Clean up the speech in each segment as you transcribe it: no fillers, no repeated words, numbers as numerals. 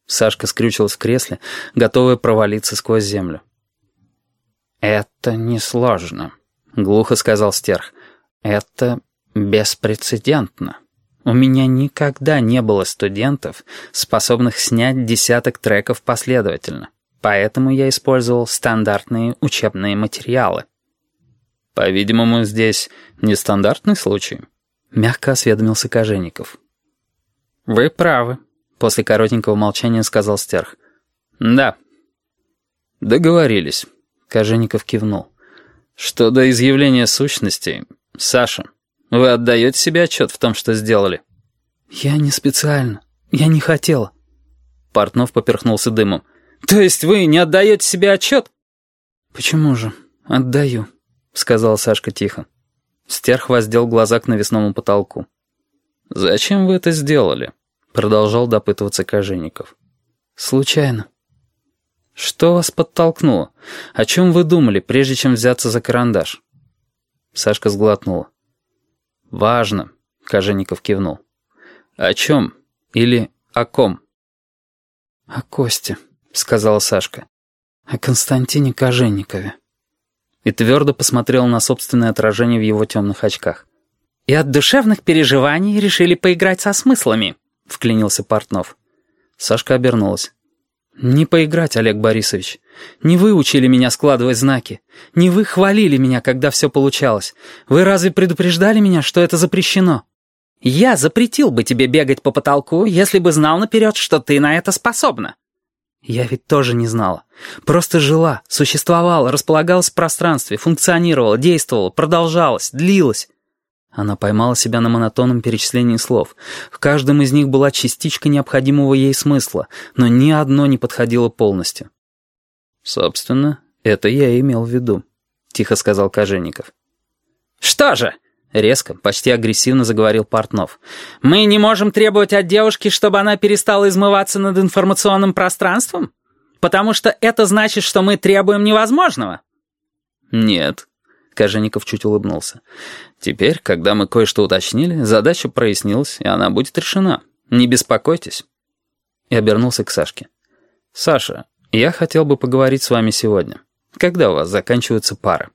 Сашка скрючилась в кресле, готовая провалиться сквозь землю. «Это несложно», — глухо сказал Стерх. «Это беспрецедентно. У меня никогда не было студентов, способных снять десяток треков последовательно. Поэтому я использовал стандартные учебные материалы». «По-видимому, здесь нестандартный случай», — мягко осведомился Кожевников. «Вы правы», — после коротенького молчания сказал Стерх. «Да». «Договорились», — Кожевников кивнул. «Что до изъявления сущностей, Саша, вы отдаете себе отчет в том, что сделали?» «Я не специально. Я не хотела». Портнов поперхнулся дымом. «То есть вы не отдаете себе отчет?» «Почему же? Отдаю», — сказала Сашка тихо. Стерх воздел глаза к навесному потолку. «Зачем вы это сделали?» — продолжал допытываться Кожевников. «Случайно». «Что вас подтолкнуло? О чем вы думали, прежде чем взяться за карандаш?» Сашка сглотнула. «Важно», — Кожевников кивнул. «О чем? Или о ком?» «О Косте», — сказала Сашка. «О Константине Кожевникове». И твердо посмотрела на собственное отражение в его темных очках. «И от душевных переживаний решили поиграть со смыслами», — вклинился Портнов. Сашка обернулась. «Не поиграть, Олег Борисович. Не вы учили меня складывать знаки. Не вы хвалили меня, когда все получалось. Вы разве предупреждали меня, что это запрещено?» «Я запретил бы тебе бегать по потолку, если бы знал наперед, что ты на это способна». «Я ведь тоже не знала. Просто жила, существовала, располагалась в пространстве, функционировала, действовала, продолжалась, длилась». Она поймала себя на монотонном перечислении слов. В каждом из них была частичка необходимого ей смысла, но ни одно не подходило полностью. «Собственно, это я и имел в виду», — тихо сказал Кожевников. «Что же?» — резко, почти агрессивно заговорил Портнов. «Мы не можем требовать от девушки, чтобы она перестала измываться над информационным пространством? Потому что это значит, что мы требуем невозможного?» «Нет», — Кожевников чуть улыбнулся. «Теперь, когда мы кое-что уточнили, задача прояснилась, и она будет решена. Не беспокойтесь». И обернулся к Сашке. «Саша, я хотел бы поговорить с вами сегодня. Когда у вас заканчиваются пары?»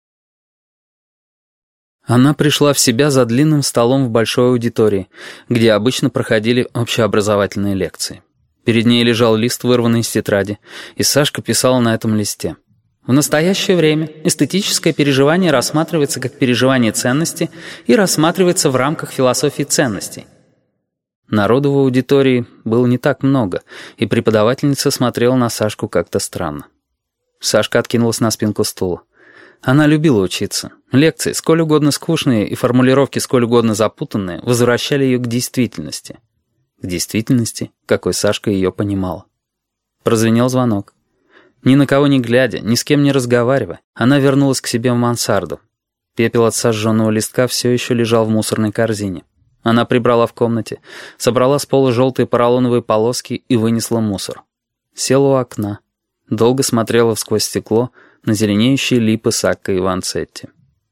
Она пришла в себя за длинным столом в большой аудитории, где обычно проходили общеобразовательные лекции. Перед ней лежал лист, вырванный из тетради, и Сашка писала на этом листе. В настоящее время эстетическое переживание рассматривается как переживание ценности и рассматривается в рамках философии ценностей. Народу в аудитории было не так много, и преподавательница смотрела на Сашку как-то странно. Сашка откинулась на спинку стула. Она любила учиться. Лекции, сколь угодно скучные, и формулировки, сколь угодно запутанные, возвращали ее к действительности. К действительности, какой Сашка ее понимала. Прозвенел звонок. Ни на кого не глядя, ни с кем не разговаривая, она вернулась к себе в мансарду. Пепел от сожженного листка все еще лежал в мусорной корзине. Она прибрала в комнате, собрала с пола желтые поролоновые полоски и вынесла мусор. Села у окна. Долго смотрела сквозь стекло на зеленеющие липы Сакко и Ванцетти.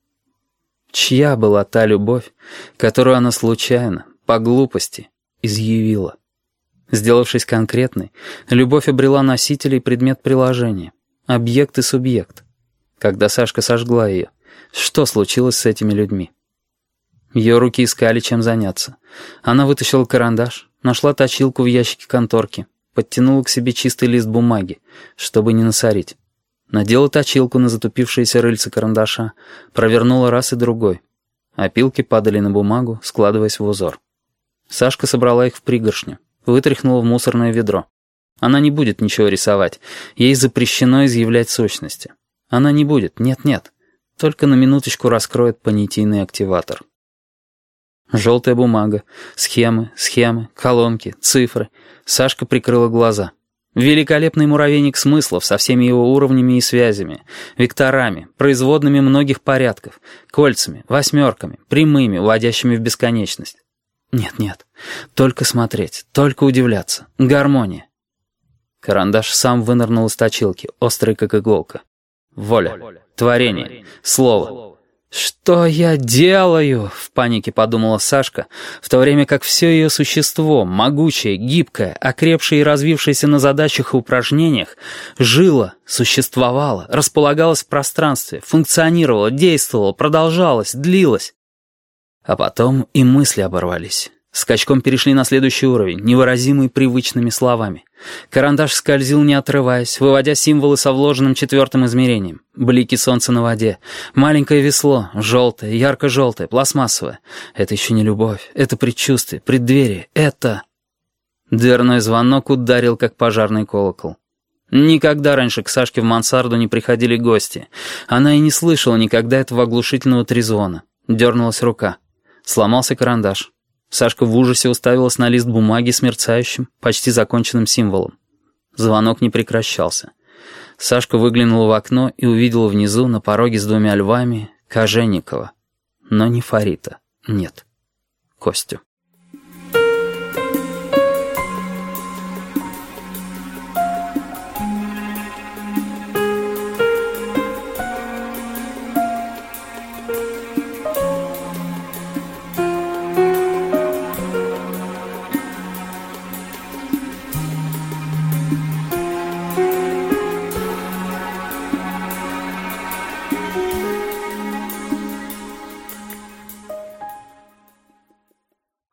Чья была та любовь, которую она случайно, по глупости, изъявила? Сделавшись конкретной, любовь обрела носитель и предмет приложения, объект и субъект. Когда Сашка сожгла ее, что случилось с этими людьми? Ее руки искали, чем заняться. Она вытащила карандаш, нашла точилку в ящике конторки, подтянула к себе чистый лист бумаги, чтобы не насорить. Надела точилку на затупившиеся рыльца карандаша, провернула раз и другой. Опилки падали на бумагу, складываясь в узор. Сашка собрала их в пригоршню, вытряхнула в мусорное ведро. Она не будет ничего рисовать, ей запрещено изъявлять сущности. Она не будет, нет-нет, только на минуточку раскроет понятийный активатор. Желтая бумага, схемы, колонки, цифры. Сашка прикрыла глаза. Великолепный муравейник смыслов со всеми его уровнями и связями, векторами, производными многих порядков, кольцами, восьмерками, прямыми, уводящими в бесконечность. Нет, только смотреть, только удивляться. Гармония. Карандаш сам вынырнул из точилки, острый как иголка. Воля, творение, слово. «Что я делаю?» — в панике подумала Сашка, в то время как все ее существо, могучее, гибкое, окрепшее и развившееся на задачах и упражнениях, жило, существовало, располагалось в пространстве, функционировало, действовало, продолжалось, длилось. А потом и мысли оборвались. Скачком перешли на следующий уровень, невыразимый привычными словами. Карандаш скользил, не отрываясь, выводя символы со вложенным 4-м измерением. Блики солнца на воде. Маленькое весло, желтое, ярко-желтое, пластмассовое. Это еще не любовь, это предчувствие, преддверие, это... Дверной звонок ударил, как пожарный колокол. Никогда раньше к Сашке в мансарду не приходили гости. Она и не слышала никогда этого оглушительного трезвона. Дернулась рука. Сломался карандаш. Сашка в ужасе уставилась на лист бумаги с мерцающим, почти законченным символом. Звонок не прекращался. Сашка выглянула в окно и увидела внизу, на пороге с 2 львами, Кожевникова. Но не Фарита, нет, Костю.